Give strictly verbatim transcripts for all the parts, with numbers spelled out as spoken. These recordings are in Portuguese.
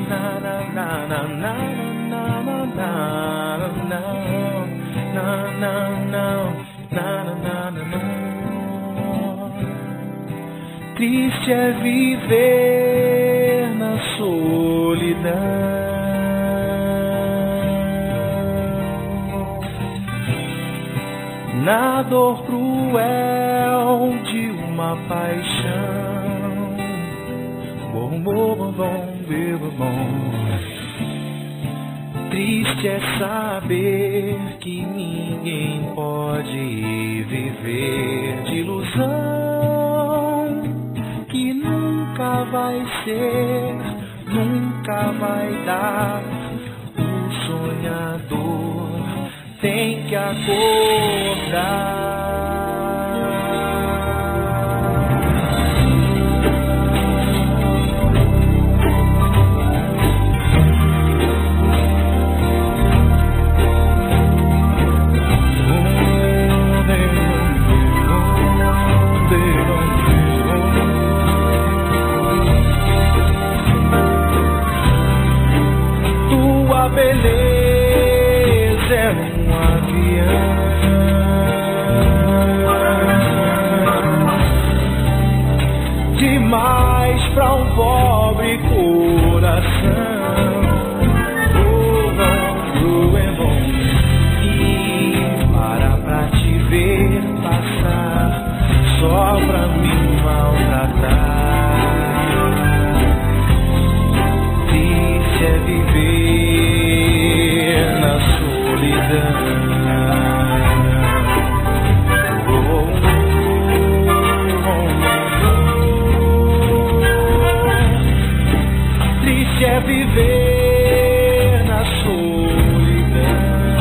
Triste é viver na solidão, na dor cruel de uma paixão. Bom, bom, bom, bom, bom, bom. Triste é saber que ninguém pode viver de ilusão, que nunca vai ser, nunca vai dar. O sonhador tem que acordar. Tua beleza é um avião, demais pra um pobre coração. Oh, oh, é bom e para pra te ver passar, só pra me maltratar. Triste é viver na solidão. Oh, oh, oh. Triste é viver na solidão,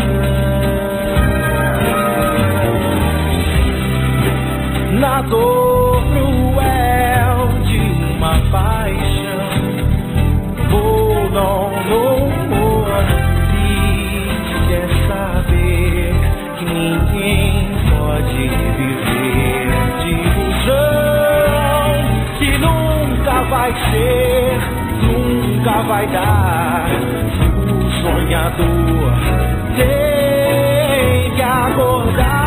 na dor cruel de uma paixão. Oh, não, não, não. Triste é saber que ninguém pode viver de ilusão, que nunca vai ser, nunca vai dar. O sonhador tem que acordar.